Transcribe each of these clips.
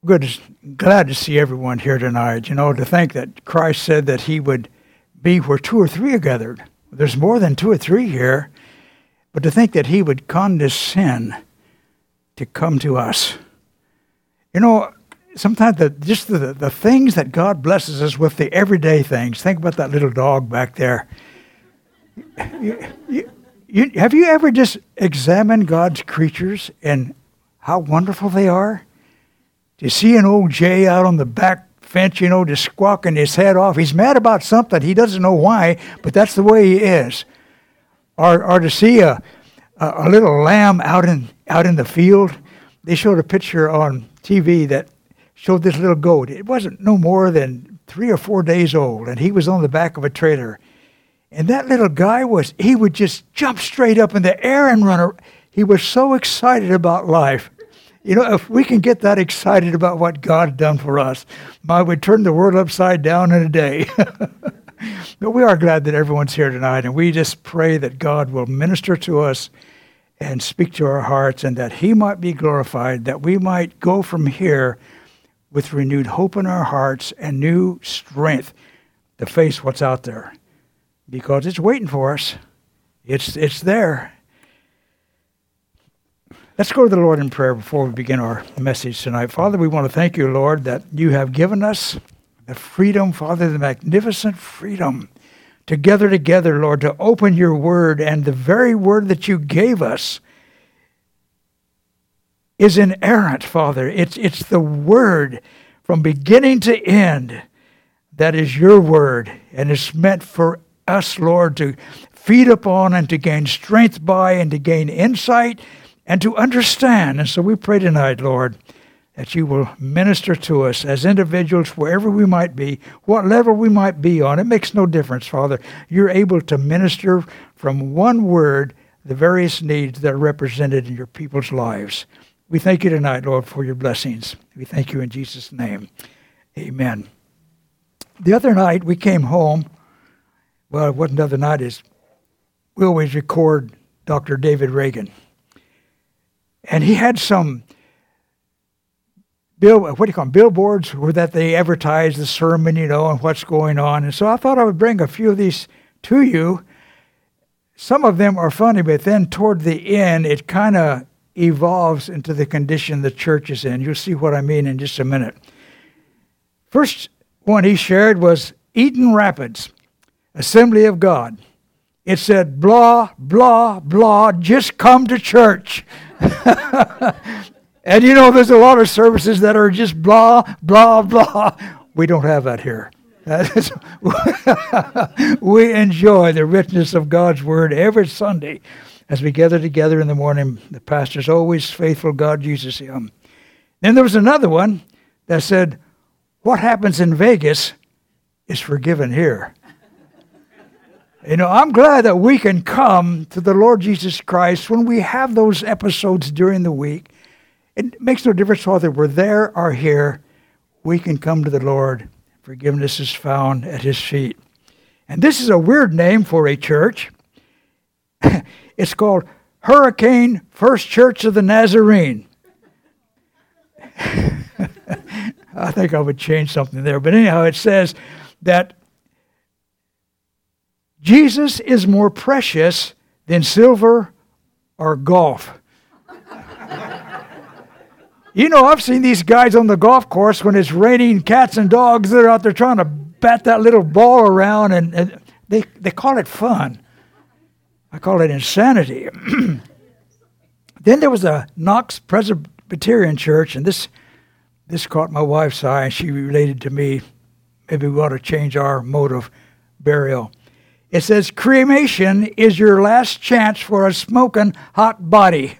Glad to see everyone here tonight. You know, to think that Christ said that he would be where two or three are gathered. There's more than two or three here. But to think that he would condescend to come to us. You know, sometimes the things that God blesses us with, the everyday things. Think about that little dog back there. Have you ever just examined God's creatures and how wonderful they are? You see an old Jay out on the back fence, you know, just squawking his head off. He's mad about something. He doesn't know why, but that's the way he is. Or to see a little lamb out in the field. They showed a picture on TV that showed this little goat. It wasn't no more than 3 or 4 days old, and he was on the back of a trailer. And that little guy he would just jump straight up in the air and run. He was so excited about life. You know, if we can get that excited about what God's done for us, we'd turn the world upside down in a day. But we are glad that everyone's here tonight, and we just pray that God will minister to us and speak to our hearts, and that he might be glorified, that we might go from here with renewed hope in our hearts and new strength to face what's out there, because it's waiting for us. It's there. Let's go to the Lord in prayer before we begin our message tonight. Father, we want to thank you, Lord, that you have given us the freedom, Father, the magnificent freedom to gather together, Lord, to open your word. And the very word that you gave us is inerrant, Father. It's the word from beginning to end that is your word, and it's meant for us, Lord, to feed upon and to gain strength by and to gain insight and to understand. And so we pray tonight, Lord, that you will minister to us as individuals wherever we might be, what level we might be on. It makes no difference, Father. You're able to minister from one word the various needs that are represented in your people's lives. We thank you tonight, Lord, for your blessings. We thank you in Jesus' name. Amen. The other night we came home. Well, it wasn't the other night. We always record Dr. David Reagan. And he had some billboards where that they advertise the sermon, you know, and what's going on. And so I thought I would bring a few of these to you. Some of them are funny, but then toward the end, it kind of evolves into the condition the church is in. You'll see what I mean in just a minute. First one he shared was Eaton Rapids, Assembly of God. It said, blah, blah, blah, just come to church. And you know, there's a lot of services that are just blah, blah, blah. We don't have that here. We enjoy the richness of God's word every Sunday as we gather together in the morning. The pastor's always faithful. God uses him. Then there was another one that said, what happens in Vegas is forgiven here. You know, I'm glad that we can come to the Lord Jesus Christ when we have those episodes during the week. It makes no difference whether we're there or here. We can come to the Lord. Forgiveness is found at his feet. And this is a weird name for a church. It's called Hurricane First Church of the Nazarene. I think I would change something there. But anyhow, it says that Jesus is more precious than silver or golf. You know, I've seen these guys on the golf course when it's raining cats and dogs. They're out there trying to bat that little ball around, and they call it fun. I call it insanity. Then there was a Knox Presbyterian church, and this caught my wife's eye, and she related to me. Maybe we ought to change our mode of burial. It says, cremation is your last chance for a smoking hot body.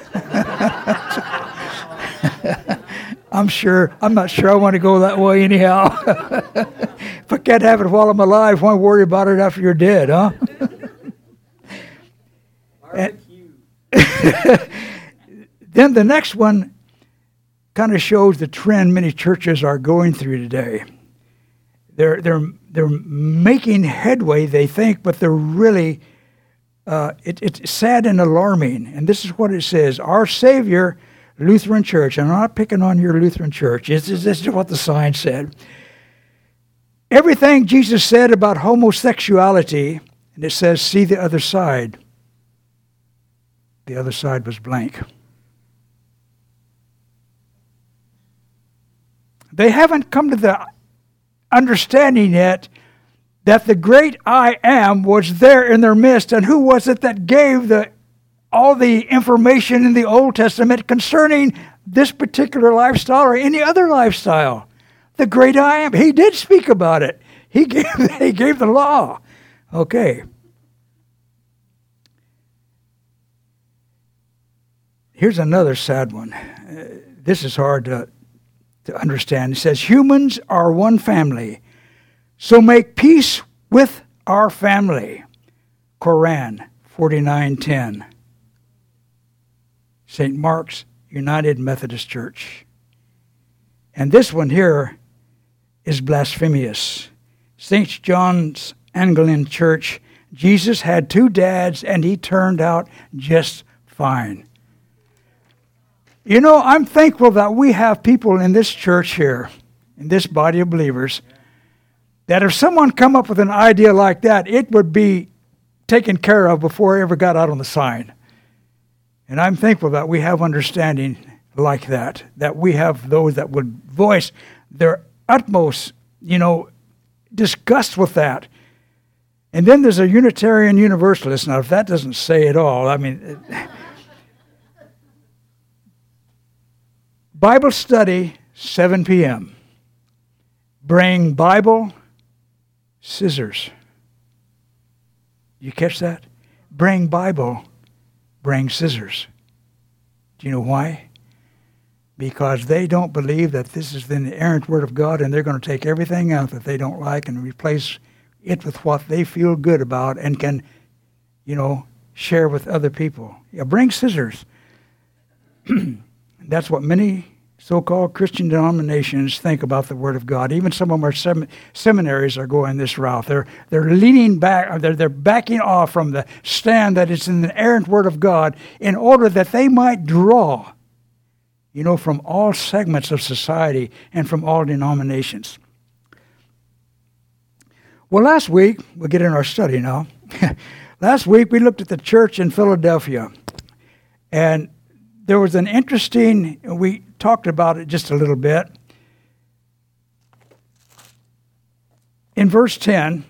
I'm not sure I want to go that way anyhow. If I can't have it while I'm alive, why worry about it after you're dead, huh? Then the next one kind of shows the trend many churches are going through today. They're making headway, they think, but they're really, it's sad and alarming. And this is what it says. Our Savior Lutheran Church, and I'm not picking on your Lutheran church. This is what the sign said. Everything Jesus said about homosexuality, and it says, see the other side. The other side was blank. They haven't come to the understanding yet that the great I Am was there in their midst. And who was it that gave all the information in the Old Testament concerning this particular lifestyle or any other lifestyle? The great I Am. He did speak about it. He gave the law. Okay. Here's another sad one. This is hard to understand. It says, humans are one family, so make peace with our family. Quran 49:10. St. Mark's United Methodist Church. And this one here is blasphemous. St. John's Anglican Church, Jesus had 2 dads and he turned out just fine. You know, I'm thankful that we have people in this church here, in this body of believers, that if someone come up with an idea like that, it would be taken care of before it ever got out on the sign. And I'm thankful that we have understanding like that we have those that would voice their utmost, disgust with that. And then there's a Unitarian Universalist. Now, if that doesn't say it all, Bible study, 7 p.m. Bring Bible, scissors. You catch that? Bring Bible, bring scissors. Do you know why? Because they don't believe that this is the inerrant Word of God, and they're going to take everything out that they don't like and replace it with what they feel good about and can, share with other people. Yeah, bring scissors. That's what many so-called Christian denominations think about the Word of God. Even some of our seminaries are going this route. They're leaning back, they're backing off from the stand that it's in the inerrant Word of God in order that they might draw, from all segments of society and from all denominations. Well, last week, we'll get in our study now. Last week, we looked at the church in Philadelphia. And there was an interesting, we talked about it just a little bit. In verse 10,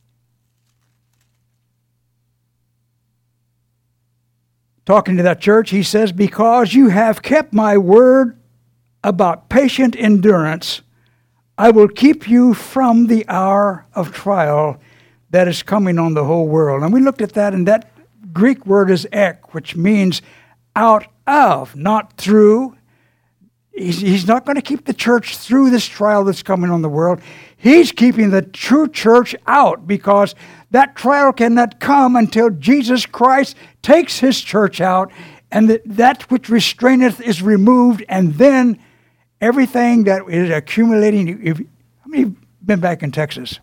talking to that church, he says, because you have kept my word about patient endurance, I will keep you from the hour of trial that is coming on the whole world. And we looked at that, and that Greek word is ek, which means out of, not through. He's not going to keep the church through this trial that's coming on the world. He's keeping the true church out, because that trial cannot come until Jesus Christ takes his church out, and that which restraineth is removed, and then everything that is accumulating. How many have been back in Texas?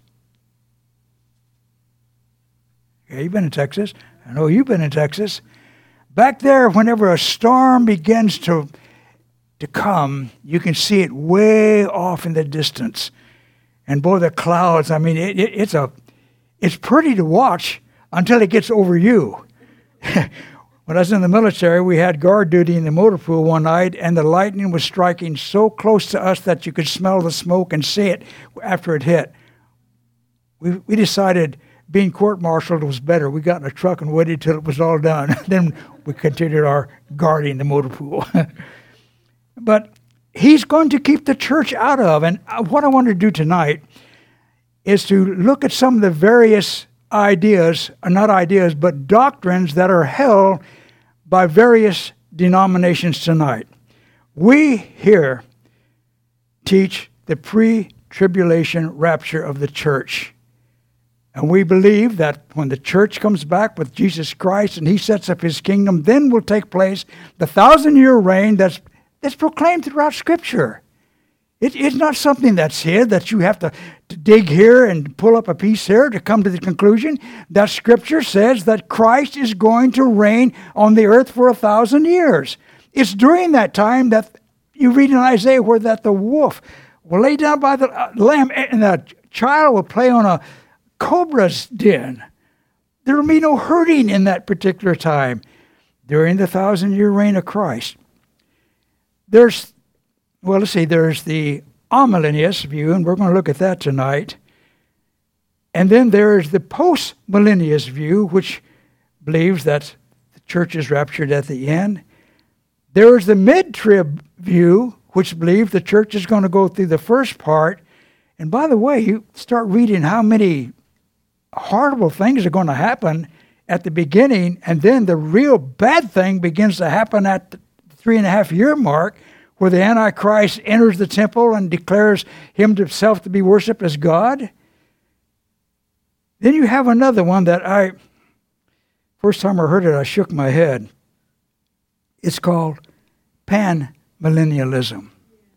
Yeah, you've been in Texas. I know you've been in Texas. Back there, whenever a storm begins to come, you can see it way off in the distance. And boy, the clouds, it's pretty to watch until it gets over you. When I was in the military, we had guard duty in the motor pool one night, and the lightning was striking so close to us that you could smell the smoke and see it after it hit. We decided being court-martialed was better. We got in a truck and waited till it was all done. Then we continued our guarding the motor pool. But he's going to keep the church out of. And what I want to do tonight is to look at some of the various ideas, not ideas, but doctrines that are held by various denominations tonight. We here teach the pre-tribulation rapture of the church. And we believe that when the church comes back with Jesus Christ and he sets up his kingdom, then will take place the 1,000-year reign that's proclaimed throughout Scripture. It's not something that's hid, that you have to dig here and pull up a piece here to come to the conclusion. That Scripture says that Christ is going to reign on the earth for 1,000 years. It's during that time that you read in Isaiah where that the wolf will lay down by the lamb and the child will play on a cobra's den. There will be no hurting in that particular time during the 1,000-year reign of Christ. There's the amillennialist view, and we're going to look at that tonight. And then there's the post-millennialist view, which believes that the church is raptured at the end. There's the mid-trib view, which believes the church is going to go through the first part. And by the way, you start reading how many horrible things are going to happen at the beginning, and then the real bad thing begins to happen at the 3.5-year mark, where the Antichrist enters the temple and declares himself to be worshipped as God. Then you have another one that first time I heard it, I shook my head. It's called panmillennialism.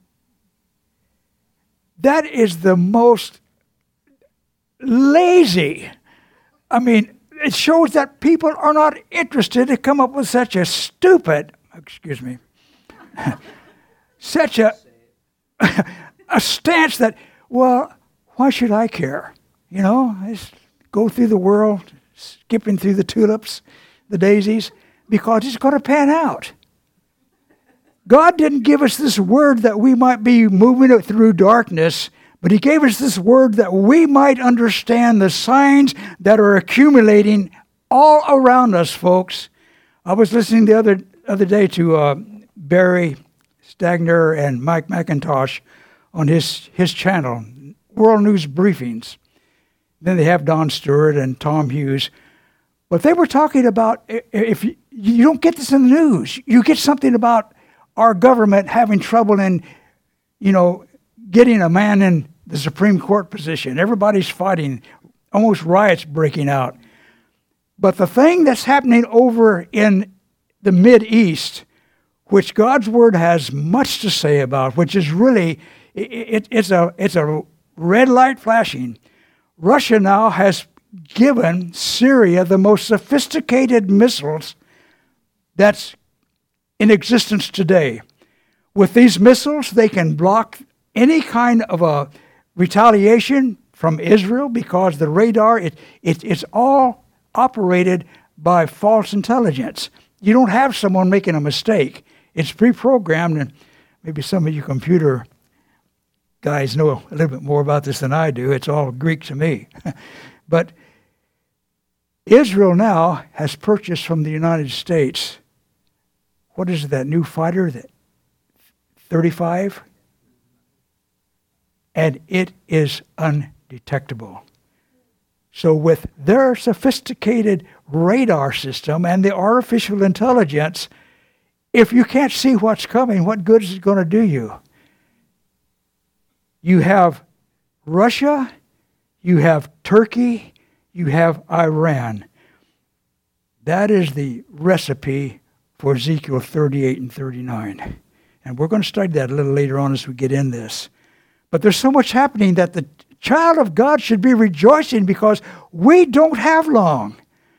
That is the most lazy. I mean, it shows that people are not interested to come up with such a stupid, such a stance that, well, why should I care? You know, I just go through the world, skipping through the tulips, the daisies, because it's going to pan out. God didn't give us this word that we might be moving it through darkness, but He gave us this word that we might understand the signs that are accumulating all around us, folks. I was listening the other day to Barry Stagner and Mike McIntosh on his channel, World News Briefings. Then they have Don Stewart and Tom Hughes. But they were talking about, if you don't get this in the news, you get something about our government having trouble in, getting a man in the Supreme Court position. Everybody's fighting, almost riots breaking out. But the thing that's happening over in the Mideast, which God's Word has much to say about, which is really, it's a red light flashing. Russia now has given Syria the most sophisticated missiles that's in existence today. With these missiles, they can block any kind of a retaliation from Israel because the radar, it's all operated by false intelligence. You don't have someone making a mistake. It's pre-programmed, and maybe some of you computer guys know a little bit more about this than I do. It's all Greek to me. But Israel now has purchased from the United States, what is it, that new fighter, that 35? And it is undetectable. So with their sophisticated radar system and the artificial intelligence, if you can't see what's coming, what good is it going to do you? You have Russia, you have Turkey, you have Iran. That is the recipe for Ezekiel 38 and 39. And we're going to study that a little later on as we get in this. But there's so much happening that the child of God should be rejoicing because we don't have long.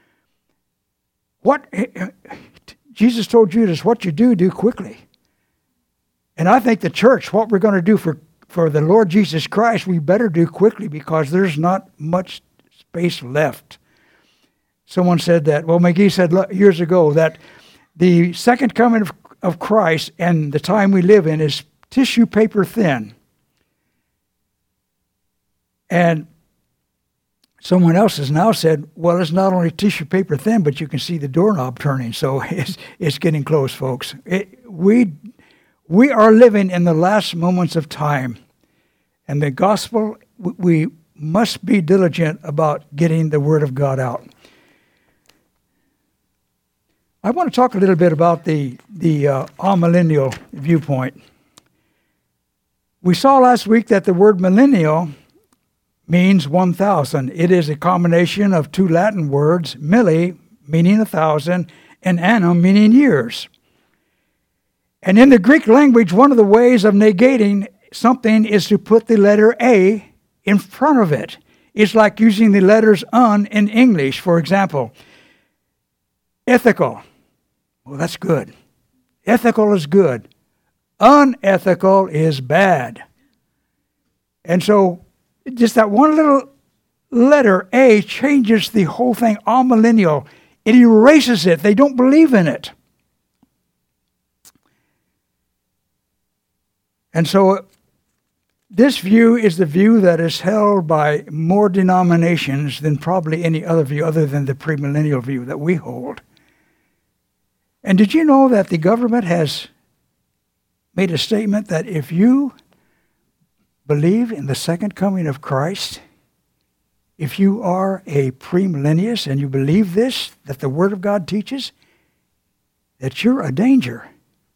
What Jesus told Judas, what you do quickly. And I think the church, what we're going to do for the Lord Jesus Christ, we better do quickly because there's not much space left. Someone said that, McGee said years ago that the second coming of Christ and the time we live in is tissue paper thin. And someone else has now said, well, it's not only tissue paper thin, but you can see the doorknob turning. So it's getting close, folks. We are living in the last moments of time. And the gospel, we must be diligent about getting the Word of God out. I want to talk a little bit about the amillennial viewpoint. We saw last week that the word millennial means 1,000. It is a combination of two Latin words, milli, meaning 1,000, and annum, meaning years. And in the Greek language, one of the ways of negating something is to put the letter A in front of it. It's like using the letters un in English, for example. Ethical. Well, that's good. Ethical is good. Unethical is bad. And so just that one little letter, A, changes the whole thing, amillennial. It erases it. They don't believe in it. And so this view is the view that is held by more denominations than probably any other view other than the premillennial view that we hold. And did you know that the government has made a statement that if you believe in the second coming of Christ, if you are a premillennialist and you believe this, that the Word of God teaches, that you're a danger.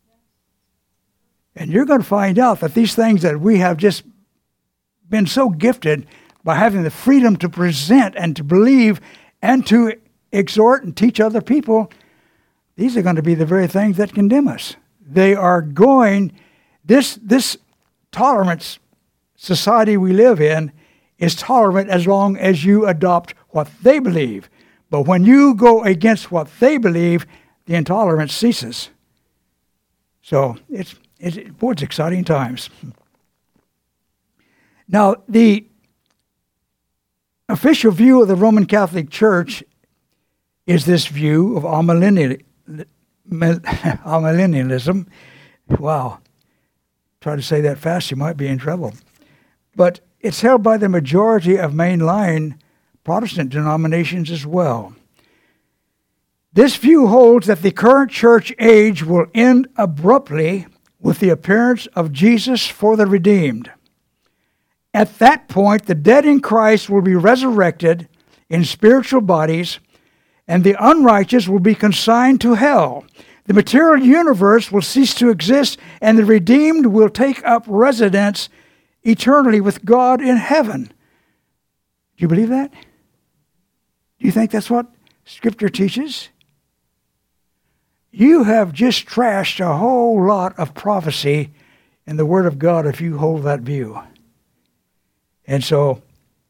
And you're going to find out that these things that we have just been so gifted by having the freedom to present and to believe and to exhort and teach other people, these are going to be the very things that condemn us. They are going, this tolerance society we live in is tolerant as long as you adopt what they believe. But when you go against what they believe, the intolerance ceases. So it's exciting times. Now, the official view of the Roman Catholic Church is this view of amillennialism. Wow. Try to say that fast, you might be in trouble. But it's held by the majority of mainline Protestant denominations as well. This view holds that the current church age will end abruptly with the appearance of Jesus for the redeemed. At that point, the dead in Christ will be resurrected in spiritual bodies, and the unrighteous will be consigned to hell. The material universe will cease to exist, and the redeemed will take up residence eternally with God in heaven. Do you believe that? Do you think that's what Scripture teaches? You have just trashed a whole lot of prophecy in the Word of God if you hold that view. And so,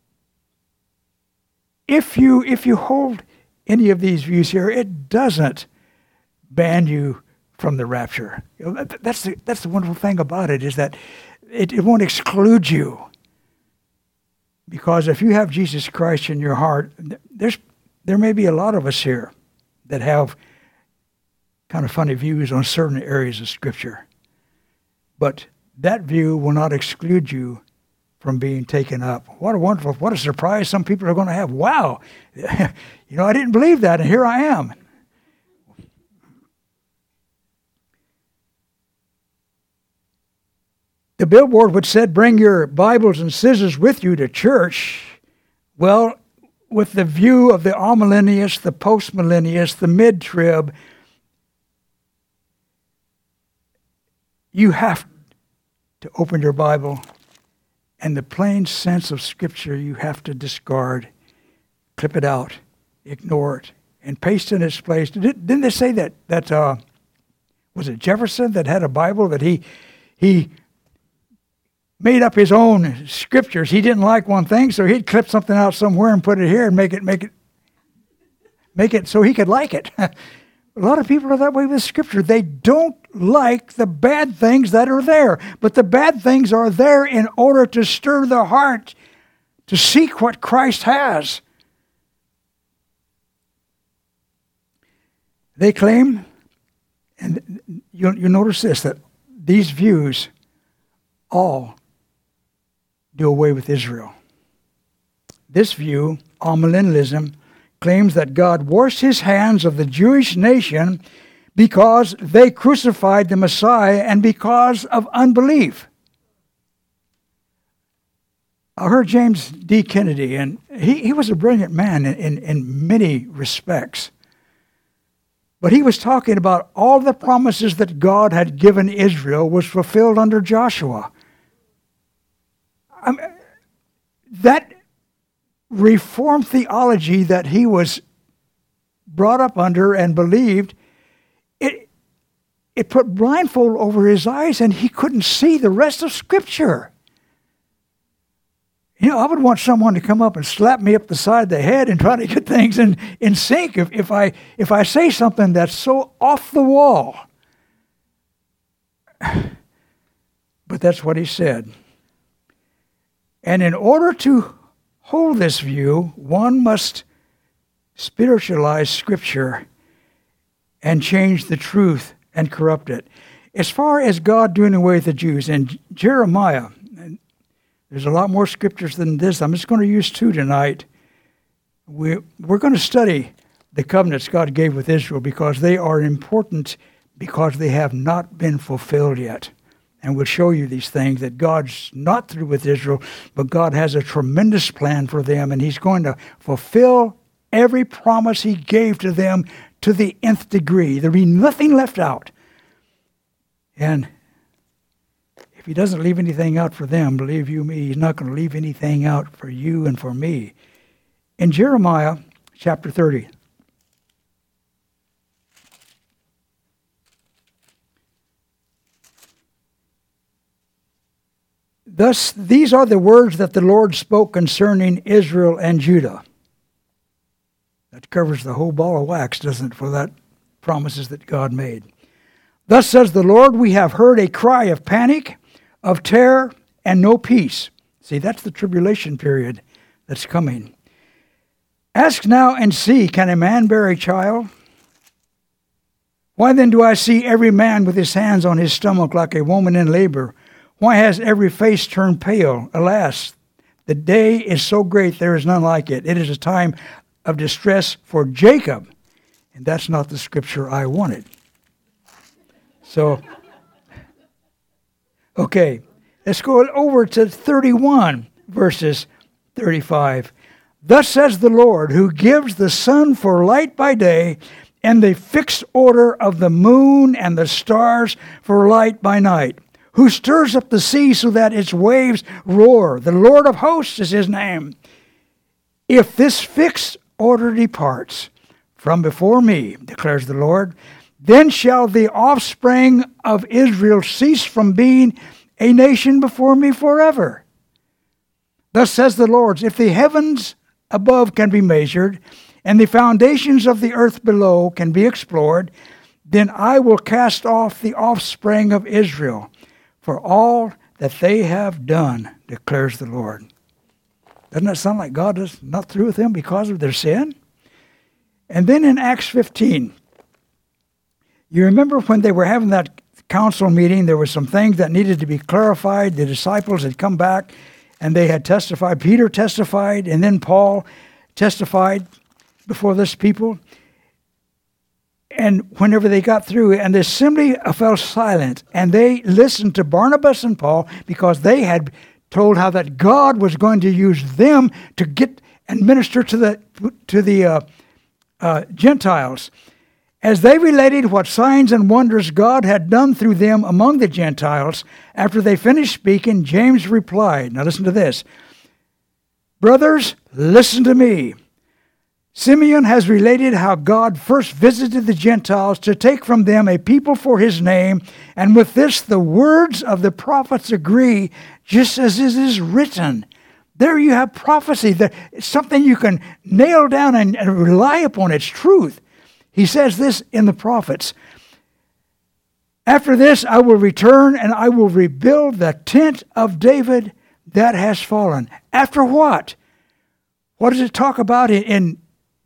if you hold any of these views here, it doesn't ban you from the rapture. That's the wonderful thing about it, is that it won't exclude you. Because if you have Jesus Christ in your heart, there may be a lot of us here that have kind of funny views on certain areas of Scripture. But that view will not exclude you from being taken up. What a surprise some people are going to have. Wow, I didn't believe that, and here I am. The billboard which said, "Bring your Bibles and scissors with you to church," well, with the view of the amillennialist, the postmillennialist, the mid-trib, you have to open your Bible, and the plain sense of Scripture you have to discard, clip it out, ignore it, and paste in its place. Didn't they say that was it Jefferson that had a Bible that he made up his own scriptures? He didn't like one thing, so he'd clip something out somewhere and put it here and make it so he could like it. A lot of people are that way with Scripture. They don't like the bad things that are there. But the bad things are there in order to stir their heart to seek what Christ has. They claim, and you notice this, that these views all do away with Israel. This view, amillennialism, claims that God washed his hands of the Jewish nation because they crucified the Messiah and because of unbelief. I heard James D. Kennedy, and he was a brilliant man in many respects. But he was talking about all the promises that God had given Israel was fulfilled under Joshua. That Reformed theology that he was brought up under and believed, it put blindfold over his eyes and he couldn't see the rest of Scripture. I would want someone to come up and slap me up the side of the head and try to get things in sync if I say something that's so off the wall. But that's what he said. And in order to hold this view, one must spiritualize Scripture and change the truth and corrupt it. As far as God doing away with the Jews, in Jeremiah, there's a lot more scriptures than this. I'm just going to use 2 tonight. We're going to study the covenants God gave with Israel because they are important because they have not been fulfilled yet. And we'll show you these things, that God's not through with Israel, but God has a tremendous plan for them, and he's going to fulfill every promise he gave to them to the nth degree. There'll be nothing left out. And if he doesn't leave anything out for them, believe you me, he's not going to leave anything out for you and for me. In Jeremiah chapter 30, thus, these are the words that the Lord spoke concerning Israel and Judah. That covers the whole ball of wax, doesn't it, for that promises that God made. Thus says the Lord, we have heard a cry of panic, of terror, and no peace. See, that's the tribulation period that's coming. Ask now and see, can a man bear a child? Why then do I see every man with his hands on his stomach like a woman in labor? Why has every face turned pale? Alas, the day is so great there is none like it. It is a time of distress for Jacob. And that's not the scripture I wanted. So, okay, let's go over to 31 verses 35. Thus says the Lord, who gives the sun for light by day, and the fixed order of the moon and the stars for light by night, who stirs up the sea so that its waves roar. The Lord of hosts is his name. If this fixed order departs from before me, declares the Lord, then shall the offspring of Israel cease from being a nation before me forever. Thus says the Lord, if the heavens above can be measured, and the foundations of the earth below can be explored, then I will cast off the offspring of Israel for all that they have done, declares the Lord. Doesn't that sound like God is not through with them because of their sin? And then in Acts 15, you remember when they were having that council meeting, there were some things that needed to be clarified. The disciples had come back and they had testified. Peter testified, and then Paul testified before this people. And whenever they got through, and the assembly fell silent, and they listened to Barnabas and Paul because they had told how that God was going to use them to get and minister to the Gentiles. As they related what signs and wonders God had done through them among the Gentiles, after they finished speaking, James replied, now listen to this, brothers, listen to me. Simeon has related how God first visited the Gentiles to take from them a people for his name, and with this the words of the prophets agree, just as it is written. There you have prophecy. It's something you can nail down and rely upon its truth. He says this in the prophets. After this I will return and I will rebuild the tent of David that has fallen. After what? What does it talk about in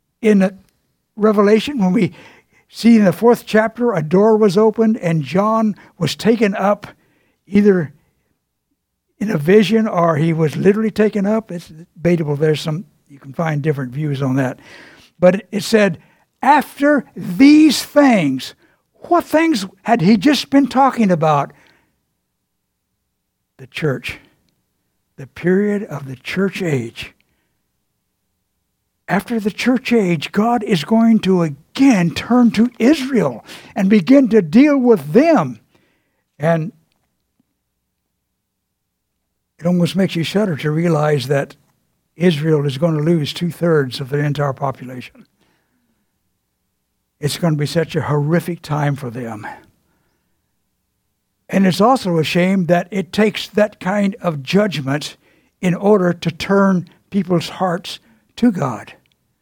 Revelation, when we see in the 4th chapter a door was opened and John was taken up, either in a vision or he was literally taken up? It's debatable. You can find different views on that. But it said, after these things, what things had he just been talking about? The church. The period of the church age. After the church age, God is going to again turn to Israel and begin to deal with them. And it almost makes you shudder to realize that Israel is going to lose 2/3 of their entire population. It's going to be such a horrific time for them. And it's also a shame that it takes that kind of judgment in order to turn people's hearts to God.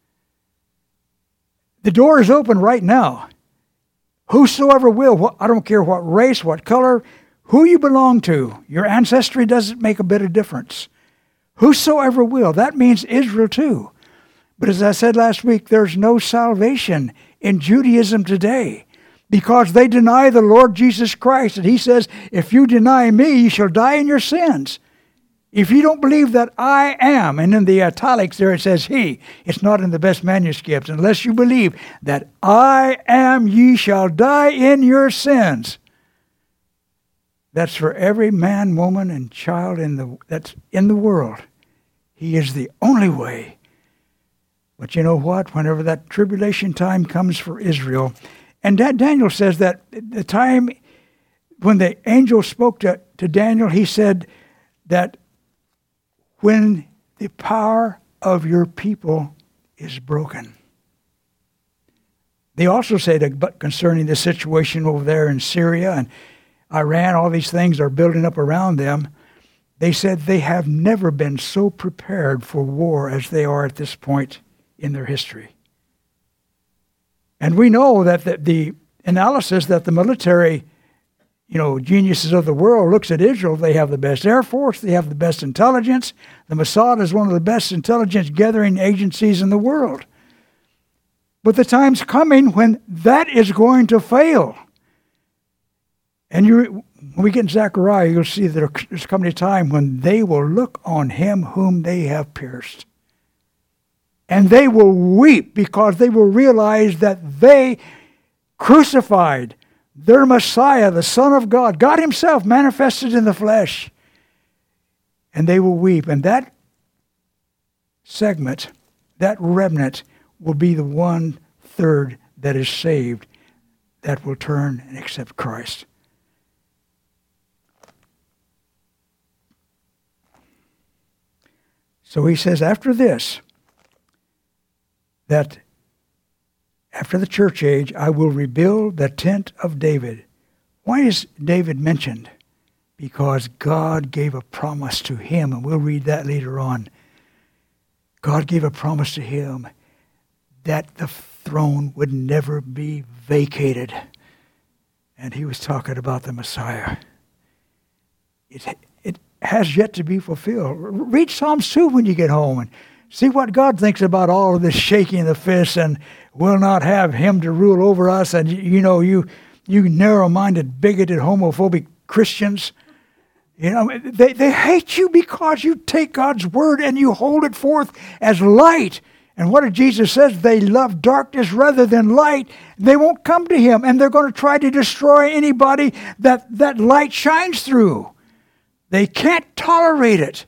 The door is open right now. Whosoever will, I don't care what race, what color, Who you belong to, your ancestry doesn't make a bit of difference. Whosoever will, that means Israel too. But as I said last week, there's no salvation in Judaism today because they deny the Lord Jesus Christ. And he says, if you deny me, you shall die in your sins. If you don't believe that I am, and in the italics there it says he, it's not in the best manuscripts, unless you believe that I am, ye shall die in your sins. That's for every man, woman, and child that's in the world. He is the only way. But you know what? Whenever that tribulation time comes for Israel, and Daniel says that the time when the angel spoke to Daniel, he said that when the power of your people is broken. They also say that concerning the situation over there in Syria and Iran, all these things are building up around them. They said they have never been so prepared for war as they are at this point in their history. And we know that the analysis that the military, geniuses of the world looks at Israel. They have the best Air Force. They have the best intelligence. The Mossad is one of the best intelligence gathering agencies in the world. But the time's coming when that is going to fail. And when we get in Zechariah, you'll see that there's coming a time when they will look on him whom they have pierced. And they will weep because they will realize that they crucified their Messiah, the Son of God, God himself manifested in the flesh. And they will weep. And that segment, that remnant, will be the 1/3 that is saved, that will turn and accept Christ. So he says after this, that after the church age, I will rebuild the tent of David. Why is David mentioned? Because God gave a promise to him, and we'll read that later on. God gave a promise to him that the throne would never be vacated. And he was talking about the Messiah. It has yet to be fulfilled. Read Psalms 2 when you get home and see what God thinks about all of this shaking of the fist and will not have him to rule over us. And you narrow-minded, bigoted, homophobic Christians, they hate you because you take God's word and you hold it forth as light. And what did Jesus says? They love darkness rather than light. They won't come to him, and they're going to try to destroy anybody that light shines through. They can't tolerate it.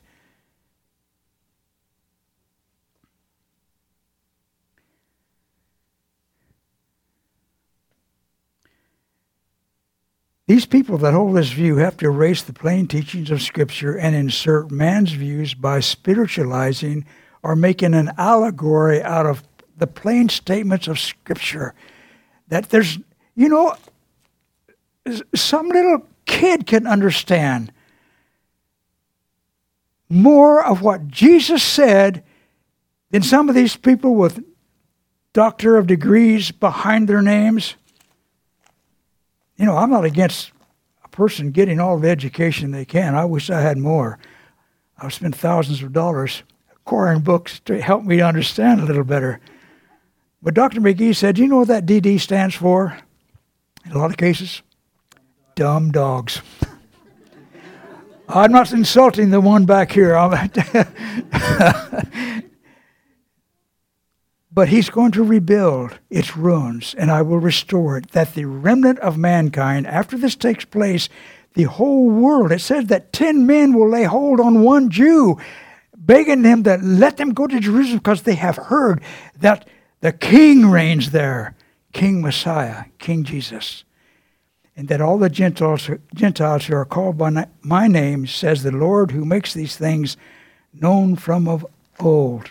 These people that hold this view have to erase the plain teachings of Scripture and insert man's views by spiritualizing or making an allegory out of the plain statements of Scripture. That there's, some little kid can understand more of what Jesus said than some of these people with doctor of degrees behind their names. I'm not against a person getting all the education they can. I wish I had more. I've spent thousands of dollars acquiring books to help me understand a little better. But Dr. McGee said, you know what that DD stands for? In a lot of cases, dumb dogs. I'm not insulting the one back here. But he's going to rebuild its ruins, and I will restore it, that the remnant of mankind, after this takes place, the whole world, it says that 10 men will lay hold on one Jew, begging them that let them go to Jerusalem because they have heard that the King reigns there, King Messiah, King Jesus. And that all the Gentiles who are called by my name, says the Lord, who makes these things known from of old.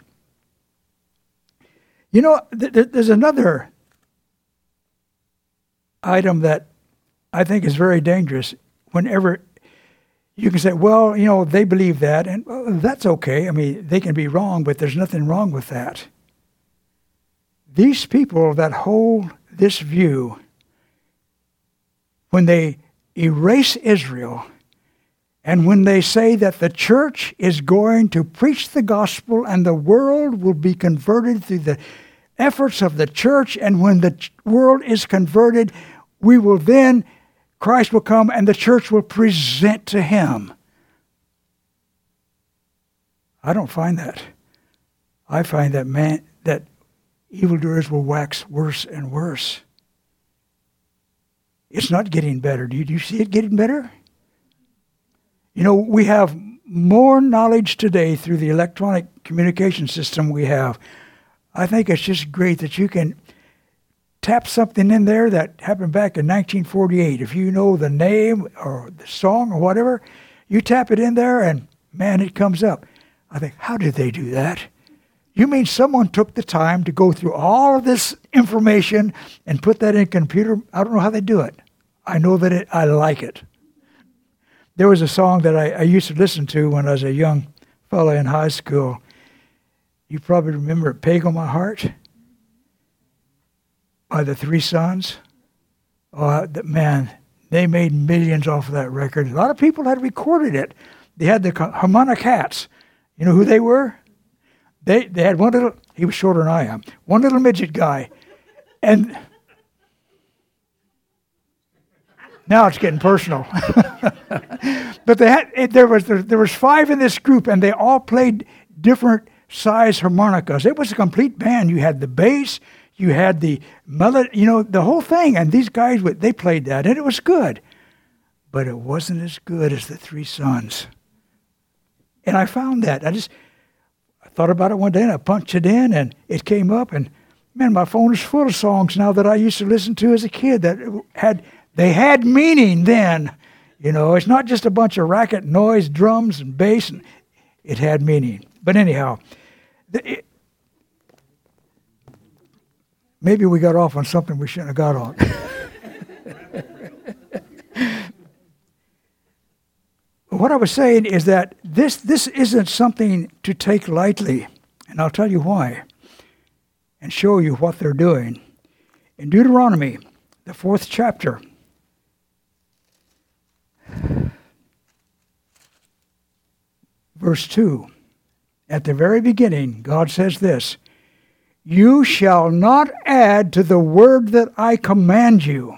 There's another item that I think is very dangerous. Whenever you can say, well, they believe that, and that's okay. I mean, they can be wrong, but there's nothing wrong with that. These people that hold this view, when they erase Israel. And when they say that the church is going to preach the gospel and the world will be converted through the efforts of the church, and when the world is converted, Christ will come and the church will present to him. I don't find that. I find that evildoers will wax worse and worse. It's not getting better. Do you see it getting better? You know, we have more knowledge today through the electronic communication system we have. I think it's just great that you can tap something in there that happened back in 1948. If you know the name or the song or whatever, you tap it in there and, man, it comes up. I think, how did they do that? You mean someone took the time to go through all of this information and put that in a computer? I don't know how they do it. I know that I like it. There was a song that I used to listen to when I was a young fellow in high school. You probably remember it, Peg on My Heart by the Three Sons. Oh, man, they made millions off of that record. A lot of people had recorded it. They had the Harmonic Hats. You know who they were? They had one little, he was shorter than I am, one little midget guy. And now it's getting personal. But there was 5 in this group, and they all played different size harmonicas. It was a complete band. You had the bass, you had the melody, you know, the whole thing. And these guys, they played that, and it was good. But it wasn't as good as the Three Sons. And I found that. I thought about it one day, and I punched it in, and it came up. And, man, my phone is full of songs now that I used to listen to as a kid that had meaning then. You know, it's not just a bunch of racket noise, drums and bass. And it had meaning. But anyhow, maybe we got off on something we shouldn't have got on. What I was saying is that this isn't something to take lightly. And I'll tell you why. And show you what they're doing. In Deuteronomy, the 4th chapter, verse 2, at the very beginning, God says this, "You shall not add to the word that I command you,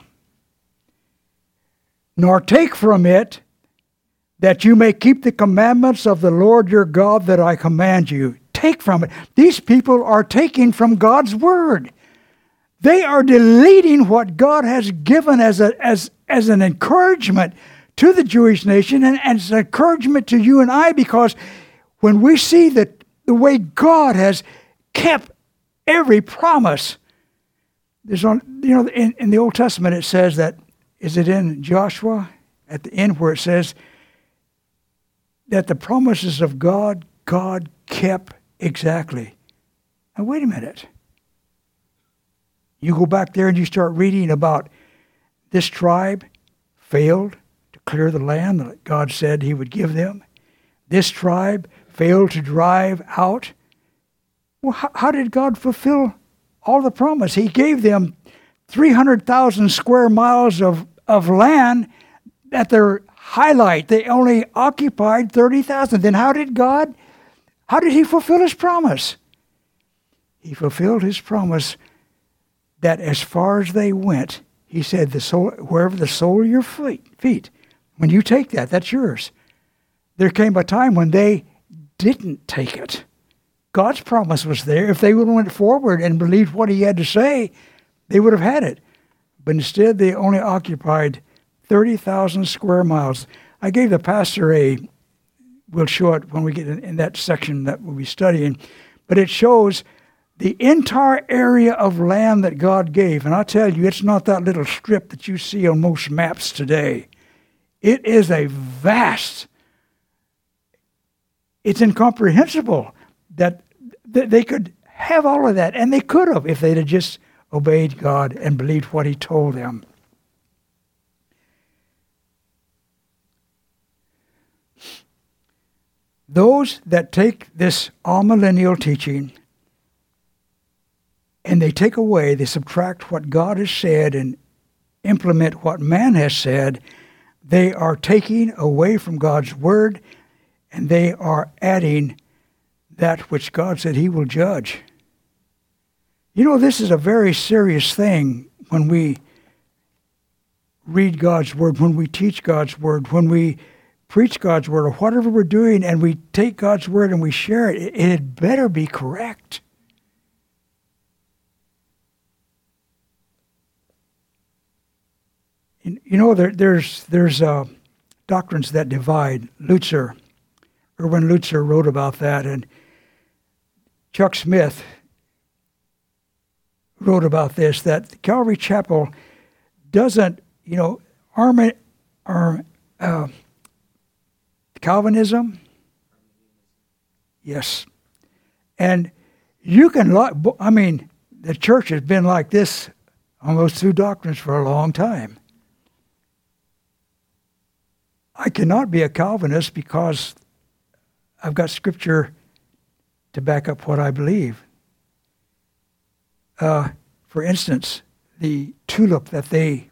nor take from it, that you may keep the commandments of the Lord your God that I command you." Take from it. These people are taking from God's word. They are deleting what God has given as an encouragement to the Jewish nation and as an encouragement to you and I, because when we see that the way God has kept every promise, in the Old Testament it says that, is it in Joshua at the end where it says that the promises of God kept exactly. Now wait a minute. You go back there and you start reading about this tribe failed to clear the land that God said he would give them. This tribe failed to drive out. Well, how did God fulfill all the promise? He gave them 300,000 square miles of land at their highlight. They only occupied 30,000. Then how did he fulfill his promise? He fulfilled his promise that as far as they went, he said, wherever the sole of your feet, when you take that, that's yours. There came a time when they didn't take it. God's promise was there. If they would have went forward and believed what he had to say, they would have had it. But instead, they only occupied 30,000 square miles. I gave the pastor we'll show it when we get in that section that we'll be studying, but it shows the entire area of land that God gave. And I tell you, it's not that little strip that you see on most maps today. It is a vast, it's incomprehensible that they could have all of that, and they could have if they'd have just obeyed God and believed what he told them. Those that take this amillennial teaching and they take away, they subtract what God has said and implement what man has said, they are taking away from God's word, and they are adding that which God said he will judge. You know, this is a very serious thing when we read God's word, when we teach God's word, when we preach God's word, or whatever we're doing, and we take God's word and we share it. It had better be correct. You know, there's doctrines that divide. Erwin Lutzer wrote about that, and Chuck Smith wrote about this, that Calvary Chapel doesn't, Calvinism? Yes. And you can, the church has been like this on those two doctrines for a long time. I cannot be a Calvinist because I've got Scripture to back up what I believe. For instance, the tulip that they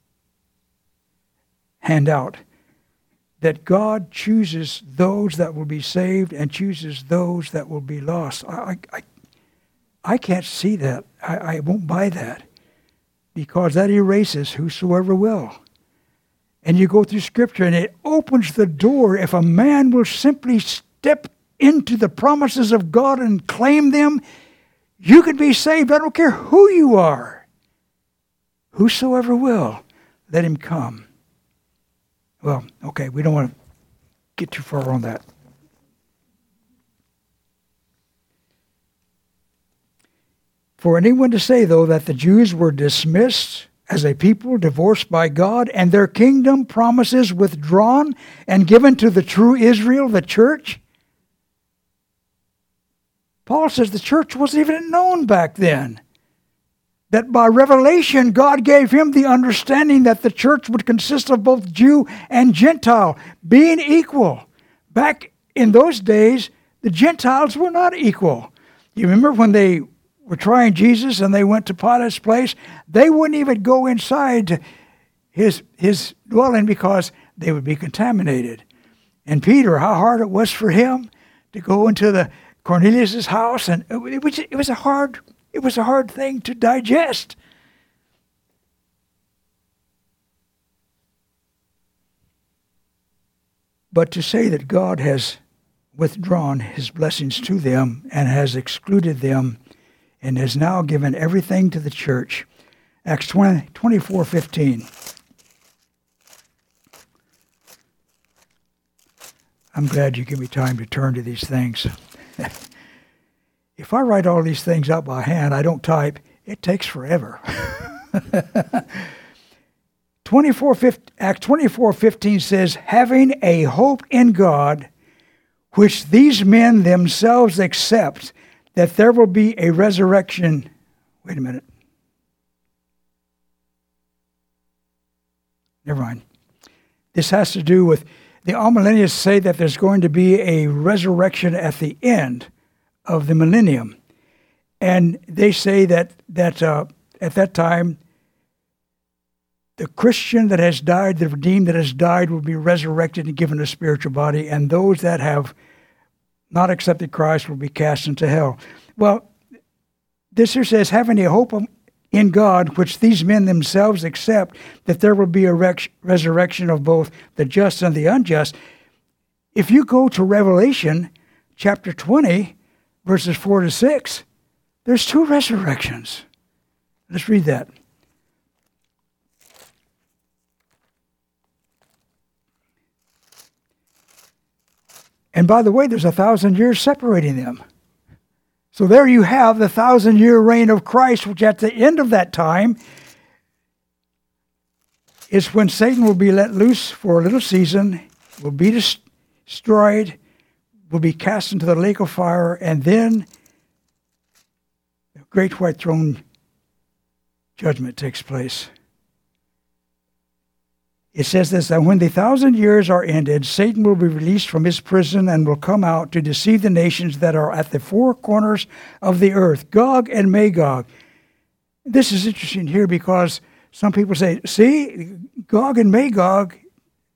hand out, that God chooses those that will be saved and chooses those that will be lost. I can't see that. I won't buy that, because that erases whosoever will. And you go through Scripture, and it opens the door. If a man will simply step into the promises of God and claim them, you can be saved. I don't care who you are. Whosoever will, let him come. Well, okay, we don't want to get too far on that. For anyone to say, though, that the Jews were dismissed as a people divorced by God, and their kingdom promises withdrawn and given to the true Israel, the church. Paul says the church wasn't even known back then. That by revelation, God gave him the understanding that the church would consist of both Jew and Gentile, being equal. Back in those days, the Gentiles were not equal. You remember when they were trying Jesus and they went to Pilate's place? They wouldn't even go inside his dwelling because they would be contaminated. And Peter, how hard it was for him to go into the Cornelius' house, and it was a hard thing to digest. But to say that God has withdrawn his blessings to them and has excluded them and has now given everything to the church. Acts 24:15. I'm glad you give me time to turn to these things. If I write all these things out by hand, I don't type, it takes forever. Acts 24:15 says, having a hope in God, which these men themselves accept, that there will be a resurrection. Wait a minute. Never mind. This has to do with, the amillennialists say that there's going to be a resurrection at the end of the millennium. And they say that at that time, the Christian that has died, the redeemed that has died, will be resurrected and given a spiritual body, and those that have not accepted Christ will be cast into hell. Well, this here says, having a hope in God, which these men themselves accept, that there will be a resurrection of both the just and the unjust. If you go to Revelation chapter 20, verses 4 to 6, there's two resurrections. Let's read that. And by the way, there's 1,000 years separating them. So there you have the 1,000-year reign of Christ, which at the end of that time is when Satan will be let loose for a little season, will be destroyed, will be cast into the lake of fire, and then the great white throne judgment takes place. It says this, that when the 1,000 years are ended, Satan will be released from his prison and will come out to deceive the nations that are at the four corners of the earth, Gog and Magog. This is interesting here because some people say, see, Gog and Magog,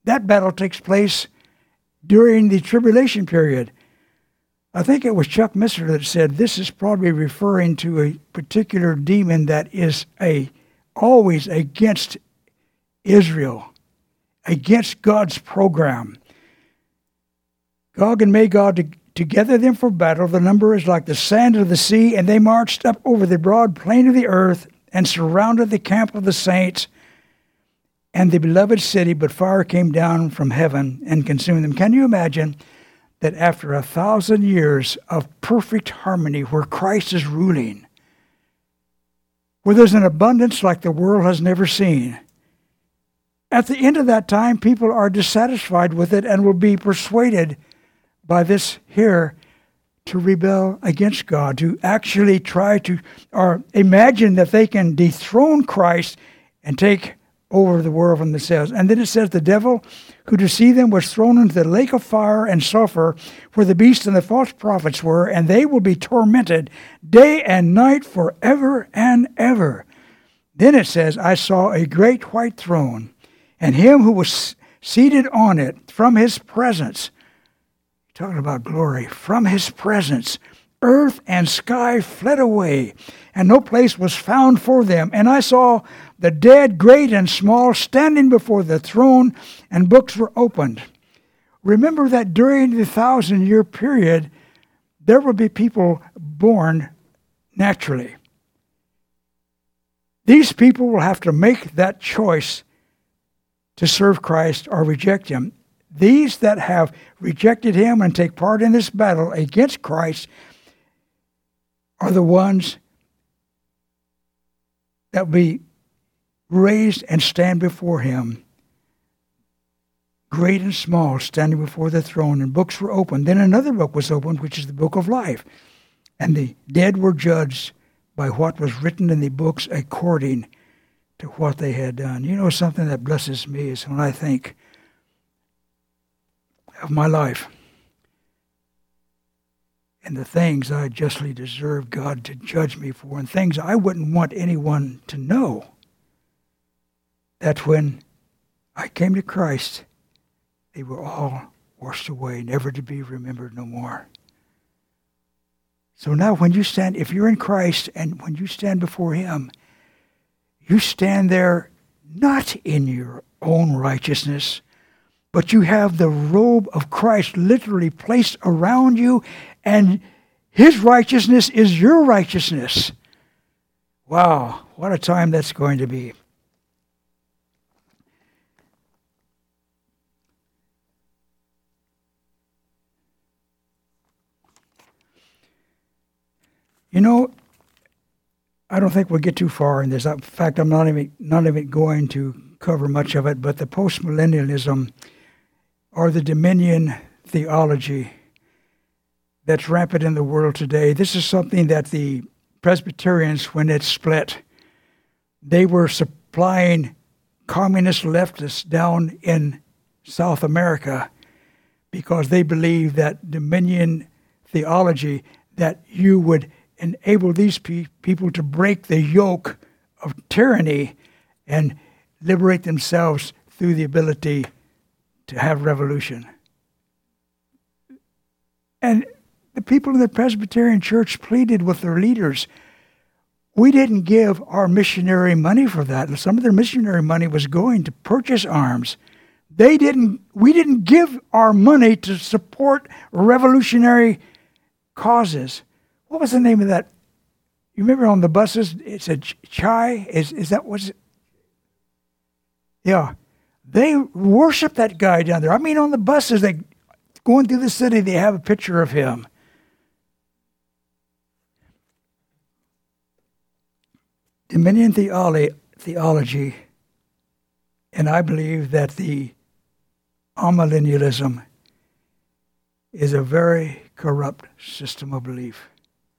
that battle takes place during the tribulation period. I think it was Chuck Missler that said this is probably referring to a particular demon that is always against Israel, against God's program. Gog and Magog to gather them for battle. The number is like the sand of the sea, and they marched up over the broad plain of the earth and surrounded the camp of the saints and the beloved city, but fire came down from heaven and consumed them. Can you imagine that after 1,000 years of perfect harmony where Christ is ruling, where there's an abundance like the world has never seen, at the end of that time, people are dissatisfied with it and will be persuaded by this here to rebel against God, to actually try to, or imagine that they can dethrone Christ and take over the world from themselves. And then it says the devil who deceived them was thrown into the lake of fire and sulfur where the beast and the false prophets were, and they will be tormented day and night forever and ever. Then it says, I saw a great white throne, and him who was seated on it, from his presence, talking about glory, from his presence, earth and sky fled away, and no place was found for them. And I saw the dead, great and small, standing before the throne, and books were opened. Remember that during the 1,000-year period, there will be people born naturally. These people will have to make that choice to serve Christ or reject him. These that have rejected him and take part in this battle against Christ are the ones that will be raised and stand before him, great and small, standing before the throne, and books were opened. Then another book was opened, which is the book of life, and the dead were judged by what was written in the books according to what they had done. You know, something that blesses me is when I think of my life and the things I justly deserve God to judge me for, and things I wouldn't want anyone to know, that when I came to Christ, they were all washed away, never to be remembered no more. So now when you stand, if you're in Christ, and when you stand before him, you stand there not in your own righteousness, but you have the robe of Christ literally placed around you, and his righteousness is your righteousness. Wow, what a time that's going to be. You know, I don't think we'll get too far in this. In fact, I'm not even going to cover much of it, but the postmillennialism or the dominion theology that's rampant in the world today, this is something that the Presbyterians, when it split, they were supplying communist leftists down in South America because they believed that dominion theology, that you would enable these people to break the yoke of tyranny and liberate themselves through the ability to have revolution. And the people in the Presbyterian Church pleaded with their leaders, we didn't give our missionary money for that. Some of their missionary money was going to purchase arms. We didn't give our money to support revolutionary causes. What was the name of that? You remember on the buses, it said Chai? Is that what's it? Yeah. They worship that guy down there. I mean, on the buses, they going through the city, they have a picture of him. Dominion theology, and I believe that the amillennialism is a very corrupt system of belief.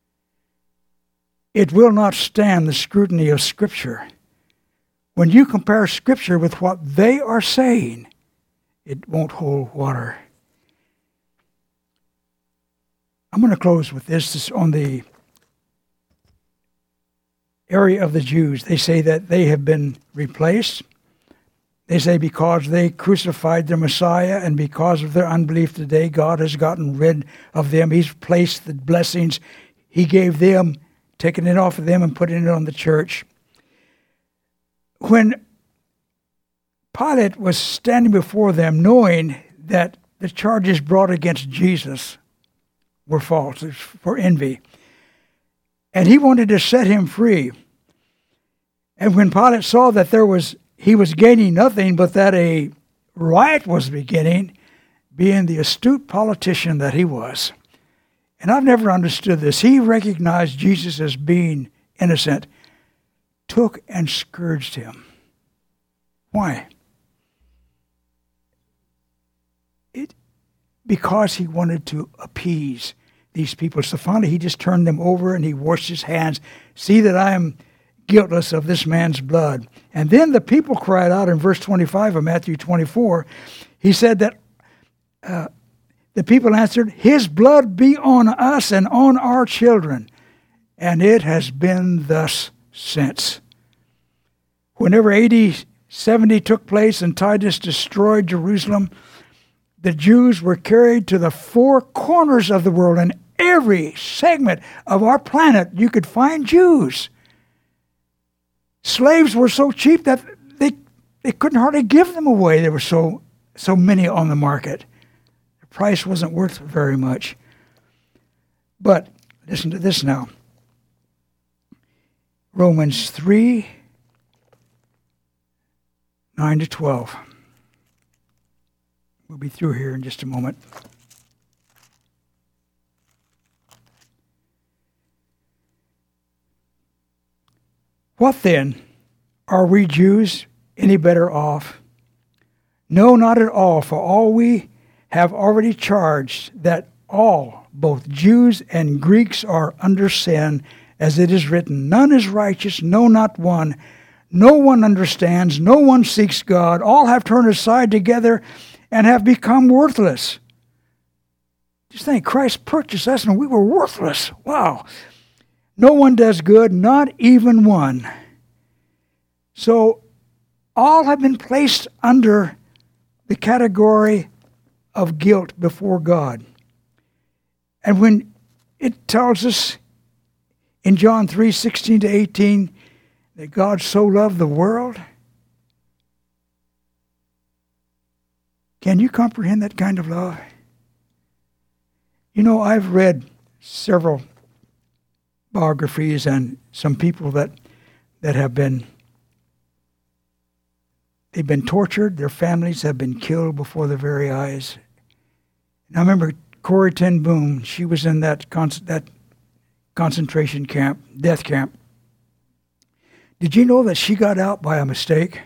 It will not stand the scrutiny of Scripture. When you compare Scripture with what they are saying, it won't hold water. I'm going to close with this on the area of the Jews. They say that they have been replaced They say because they crucified their Messiah and because of their unbelief today, God has gotten rid of them. He's placed the blessings He gave them, taken it off of them and putting it on the church. When Pilate was standing before them knowing that the charges brought against Jesus were false, for envy, and he wanted to set him free. And when Pilate saw that he was gaining nothing, but that a riot was beginning, being the astute politician that he was. And I've never understood this. He recognized Jesus as being innocent, took and scourged him. Why? Because he wanted to appease these people. So finally he just turned them over and he washed his hands. See that I am guiltless of this man's blood. And then the people cried out in verse 25 of Matthew 24. He said that the people answered, His blood be on us and on our children. And it has been thus since. Whenever AD 70 took place and Titus destroyed Jerusalem, the Jews were carried to the four corners of the world. In every segment of our planet, you could find Jews. Slaves were so cheap that they couldn't hardly give them away. There were so many on the market. The price wasn't worth very much. But listen to this now. Romans 3, 9 to 12. We'll be through here in just a moment. What then? Are we Jews any better off? No, not at all, for all we have already charged that all, both Jews and Greeks, are under sin, as it is written, none is righteous, no, not one. No one understands, no one seeks God. All have turned aside together and have become worthless. Just think, Christ purchased us and we were worthless. Wow. No one does good, not even one. So all have been placed under the category of guilt before God. And when it tells us in John 3, 16 to 18, that God so loved the world, can you comprehend that kind of love? You know, I've read several biographies and some people that have been, they've been tortured, their families have been killed before their very eyes. And I remember Corrie ten Boom, she was in that concentration camp, death camp. Did you know that she got out by a mistake?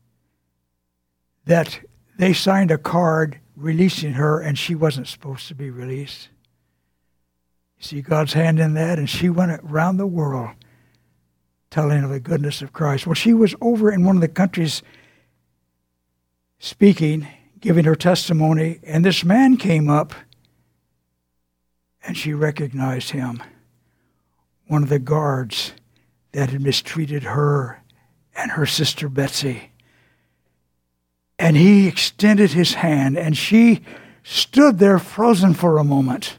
That they signed a card releasing her and she wasn't supposed to be released. You see God's hand in that, and she went around the world telling of the goodness of Christ. Well, she was over in one of the countries speaking, giving her testimony, and this man came up and she recognized him, one of the guards that had mistreated her and her sister Betsy. And he extended his hand, and she stood there frozen for a moment.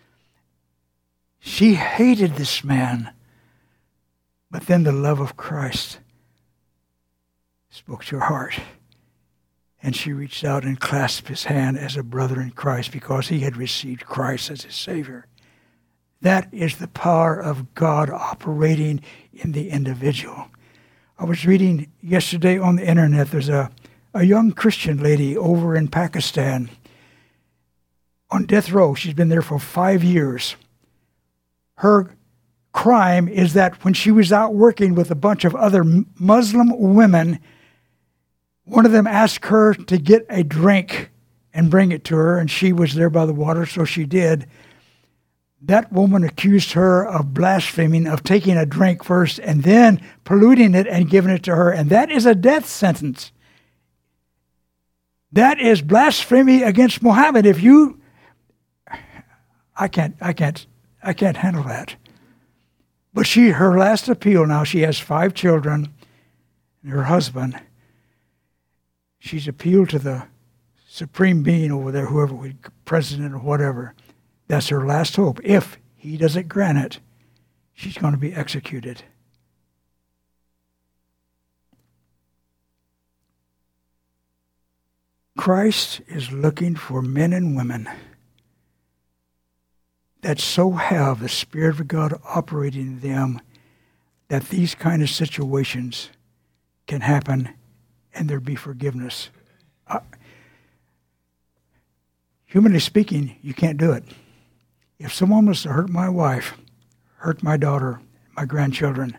She hated this man, but then the love of Christ spoke to her heart. And she reached out and clasped his hand as a brother in Christ because he had received Christ as his Savior. That is the power of God operating in the individual. I was reading yesterday on the internet, there's a young Christian lady over in Pakistan on death row. She's been there for 5 years. Her crime is that when she was out working with a bunch of other Muslim women, one of them asked her to get a drink and bring it to her, and she was there by the water, so she did. That woman accused her of blaspheming, of taking a drink first and then polluting it and giving it to her, and that is a death sentence. That is blasphemy against Muhammad. I can't handle that. But her last appeal now, she has 5 children and her husband. she's appealed to the supreme being over there, whoever, president or whatever. That's her last hope. If he doesn't grant it, she's going to be executed. Christ is looking for men and women that so have the Spirit of God operating in them that these kind of situations can happen and there be forgiveness. Humanly speaking, you can't do it. If someone was to hurt my wife, hurt my daughter, my grandchildren,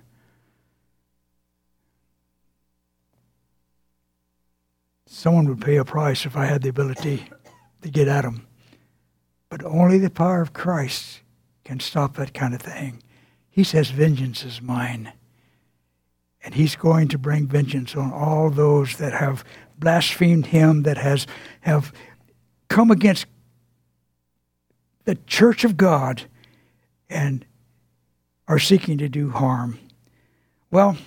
someone would pay a price if I had the ability to get at them. But only the power of Christ can stop that kind of thing. He says, vengeance is mine. And he's going to bring vengeance on all those that have blasphemed him, that have come against the church of God and are seeking to do harm. Well,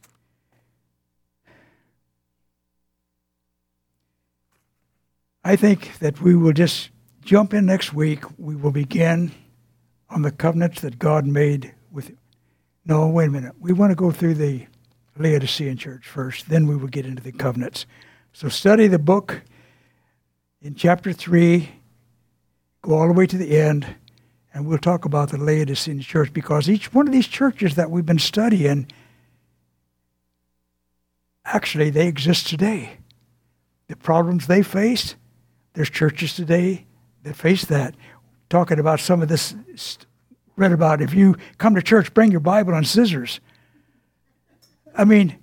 I think that we will just jump in next week. We will begin on the covenants that God made with... No, wait a minute. We want to go through the Laodicean church first. Then we will get into the covenants. So study the book in chapter 3. Go all the way to the end. And we'll talk about the Laodicean church, because each one of these churches that we've been studying, actually, they exist today. The problems they faced, there's churches today that face that. Talking about some of this, read about, if you come to church, bring your Bible and scissors. I mean,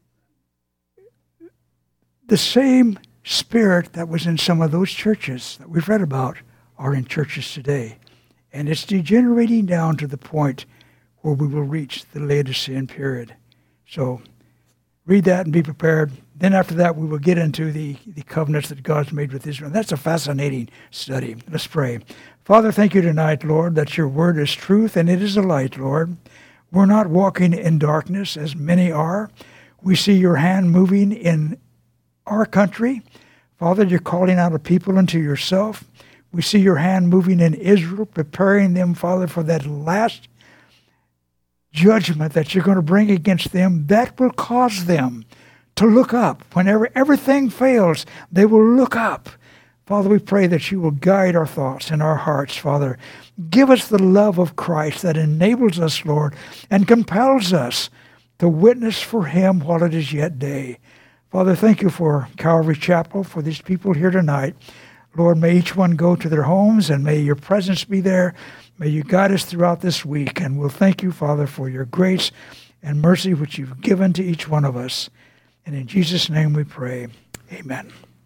the same spirit that was in some of those churches that we've read about are in churches today. And it's degenerating down to the point where we will reach the Laodicean period. So read that and be prepared. Then after that, we will get into the covenants that God's made with Israel. That's a fascinating study. Let's pray. Father, thank you tonight, Lord, that your word is truth and it is a light, Lord. We're not walking in darkness as many are. We see your hand moving in our country. Father, you're calling out a people unto yourself. We see your hand moving in Israel, preparing them, Father, for that last judgment that you're going to bring against them. That will cause them to look up. Whenever everything fails, they will look up. Father, we pray that you will guide our thoughts and our hearts, Father. Give us the love of Christ that enables us, Lord, and compels us to witness for him while it is yet day. Father, thank you for Calvary Chapel, for these people here tonight. Lord, may each one go to their homes, and may your presence be there. May you guide us throughout this week, and we'll thank you, Father, for your grace and mercy which you've given to each one of us. And in Jesus' name we pray. Amen.